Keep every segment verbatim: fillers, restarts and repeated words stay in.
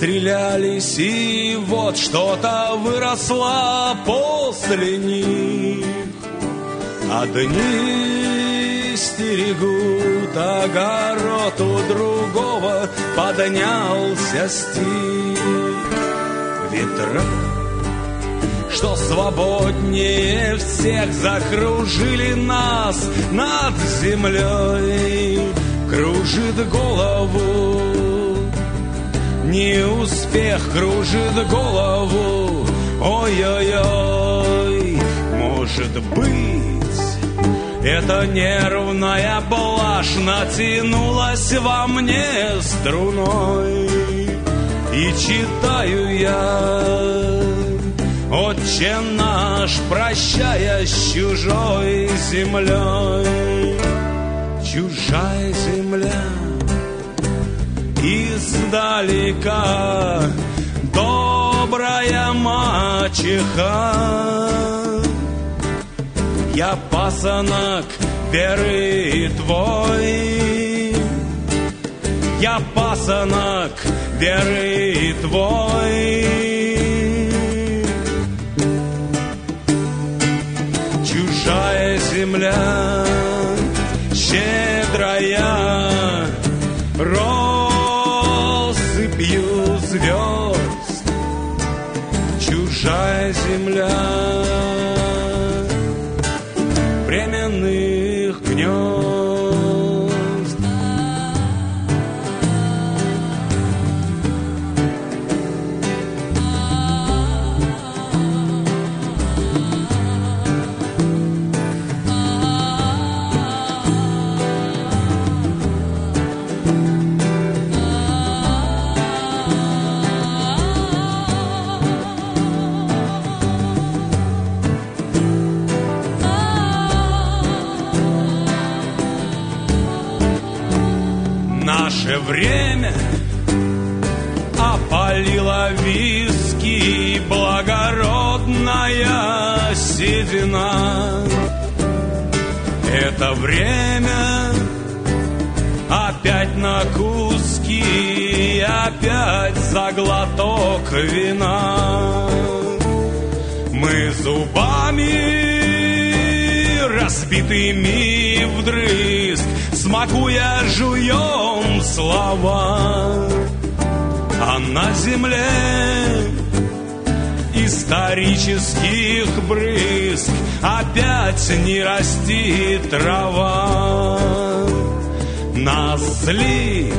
стрелялись, и вот что-то выросло после них. Одни стерегут огород, у другого поднялся стих. Ветра, что свободнее всех, закружили нас над землей. Кружит голову неуспех, кружит голову, ой-ой-ой. Может быть, эта нервная блажь натянулась во мне струной, и читаю я «Отче наш», прощая с чужой землей. Чужая земля издалека, добрая мачеха. Я пасынок веры твой, я пасынок веры твой. Чужая земля щедрая, россыпью звезд. Чужая земля временных гнезд. Наше время опалило виски, благородная седина. Это время опять на куски, опять за глоток вина. Мы зубами разбитыми вдрызг, смакуя, жуем слова, а на земле исторических брызг опять не растит трава. Нас злит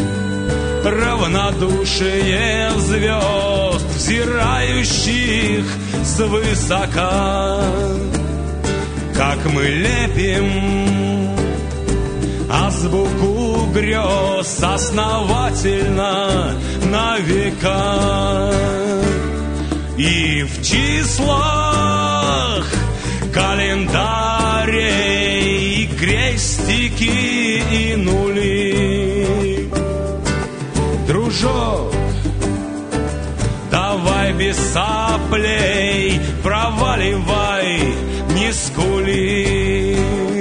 равнодушие звезд, взирающих свысока, как мы лепим азбуку грез основательно на века. И в числах календарей крестики и нули. Дружок, давай без соплей, проваливай, не скули.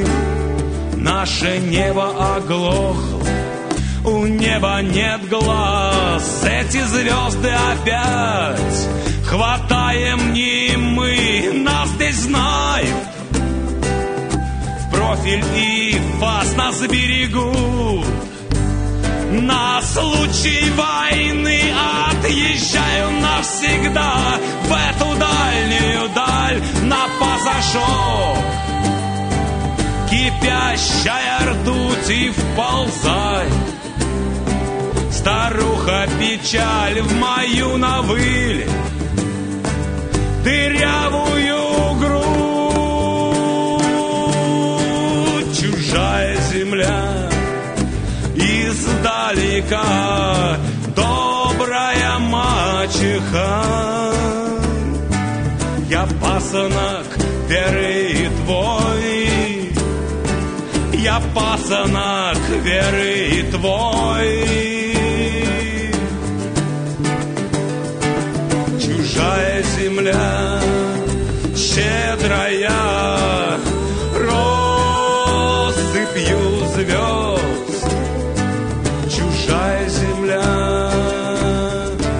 Наше небо оглохло, у неба нет глаз. Эти звезды опять хватаем не мы, нас здесь знают в профиль и фас, нас берегут. На случай войны отъезжаю навсегда в эту дальнюю даль на пассажок. Кипящая ртуть и вползай, старуха печаль в мою навыль дырявую грудь. Чужая земля издалека, добрая мачеха. Я пасынок веры твой, я пасынок веры твой. Чужая земля щедрая, россыпью звезд. Чужая земля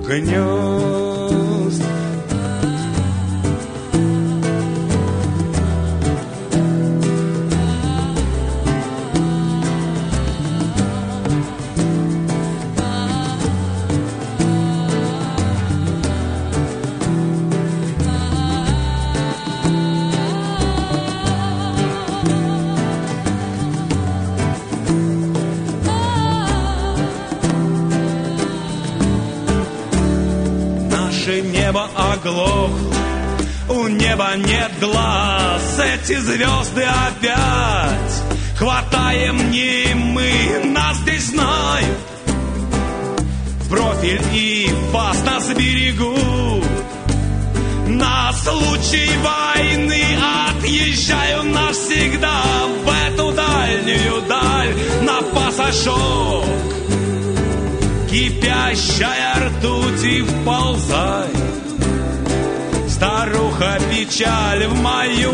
гнезд. Небо оглохло, у неба нет глаз. Эти звезды опять хватаем не мы, нас здесь знают в профиль и фас, нас берегут. На случай войны отъезжаю навсегда в эту дальнюю даль на пассажок. Кипящая ртуть и вползай, старуха печаль в мою